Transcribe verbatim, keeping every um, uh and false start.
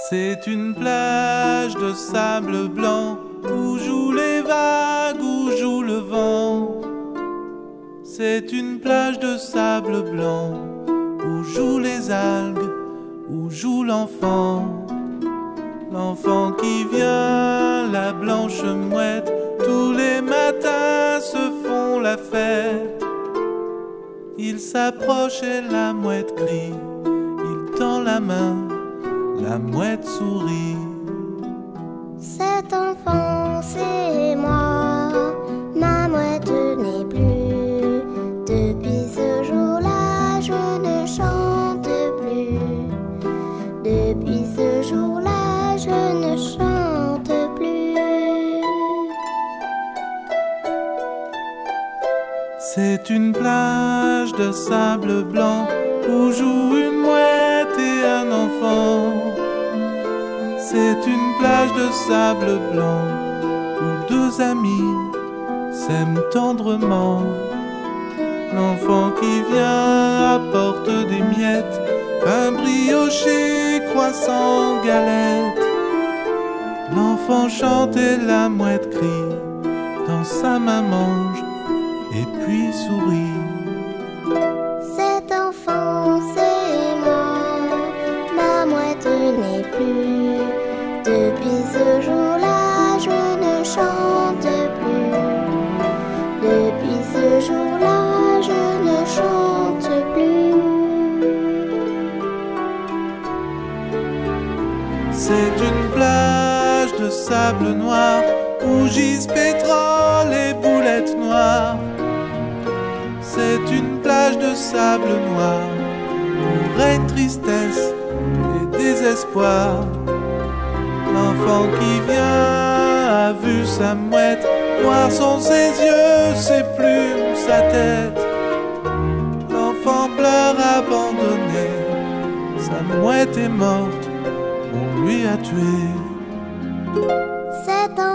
C'est une plage de sable blanc où jouent les vagues, où joue le vent. C'est une plage de sable blanc où jouent les algues, où joue l'enfant. L'enfant qui vient, la blanche mouette, tous les matins se font la fête. Il s'approche et la mouette crie, il tend la main, la mouette sourit. Cet enfant, c'est moi, ma mouette n'est plus. Depuis ce jour-là, je ne chante plus. Depuis ce jour-là, je ne chante plus. C'est une plage de sable blanc où joue une mouette et un enfant. C'est une plage de sable blanc où deux amis s'aiment tendrement. L'enfant qui vient apporte des miettes, pain brioché, croissant, galette. L'enfant chante et la mouette crie, dans sa main mange et puis sourit. Cet enfant, c'est moi, ma mouette n'est plus. Depuis ce jour-là, je ne chante plus. Depuis ce jour-là, je ne chante plus. C'est une plage de sable noir où gisent pétrole et boulettes noires. C'est une plage de sable noir où règne tristesse et désespoir. L'enfant qui vient a vu sa mouette, noirs sont ses yeux, ses plumes, sa tête. L'enfant pleure abandonné, sa mouette est morte, on lui a tué. Cet